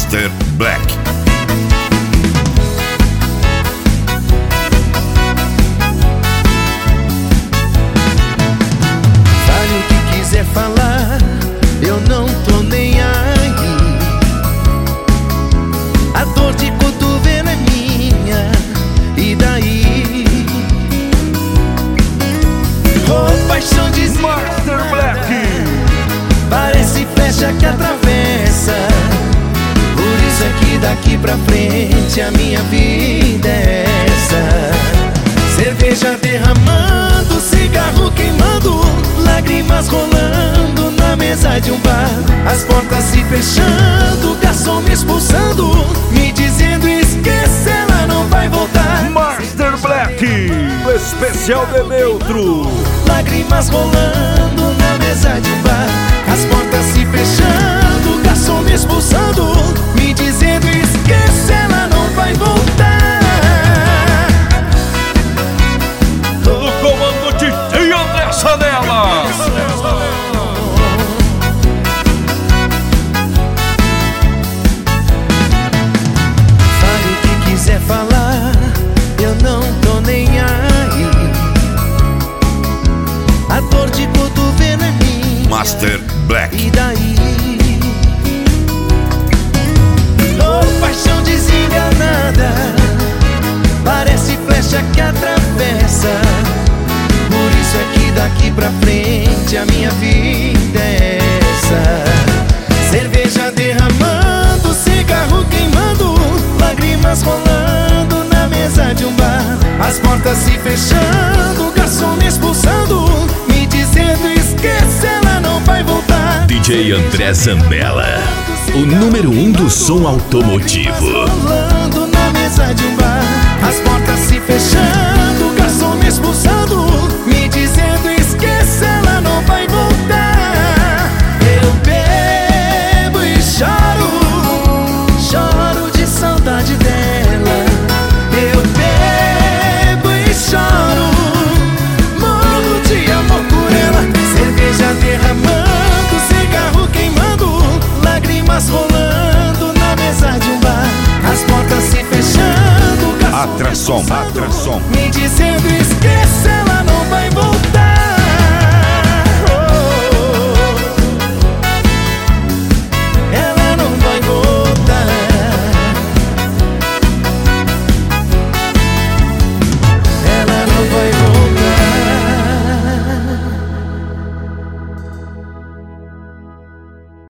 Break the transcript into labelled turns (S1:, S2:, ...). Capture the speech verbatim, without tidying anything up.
S1: Master Black.
S2: Fale o que quiser falar, eu não tô nem aí. A dor de cotovelo é minha, e daí? Oh, paixão de
S1: Master Black.
S2: Parece flecha que atravessa. Por isso é que daqui pra frente a minha vida é essa. Cerveja derramando, cigarro queimando, lágrimas rolando na mesa de um bar. As portas se fechando, o garçom me expulsando, me dizendo esqueça, ela não vai voltar.
S1: Master Black, o especial de neutro.
S2: Lágrimas rolando na mesa de um bar. As portas se fechando, o garçom me expulsando, me dizendo esqueça, ela não vai voltar.
S1: No comando de D J André Sanela.
S2: Fale o que quiser falar, eu não tô nem aí. A dor de cotovelo é minha,
S1: Master Black.
S2: e daí? Oh, paixão desenganada, parece flecha que atravessa. Por isso é que daqui pra frente a minha vida é essa. Cerveja derramando, cigarro queimando, lágrimas rolando na mesa de um bar. As portas se fechando, o garçom me expulsando, me dizendo esqueça, ela não vai voltar.
S3: D J André Zambella, o número um do som automotivo.
S2: Rolando na mesa de um bar. As portas se fechando, o garçom me expulsando, me dizendo esqueça, ela não vai voltar. Eu bebo e choro, choro de saudade dela. Eu bebo e choro, morro de amor por ela. Cerveja derramando, cigarro queimando, lágrimas rolando na mesa de um bar. As portas se fechando, o garçom
S1: Atração, atração.
S2: me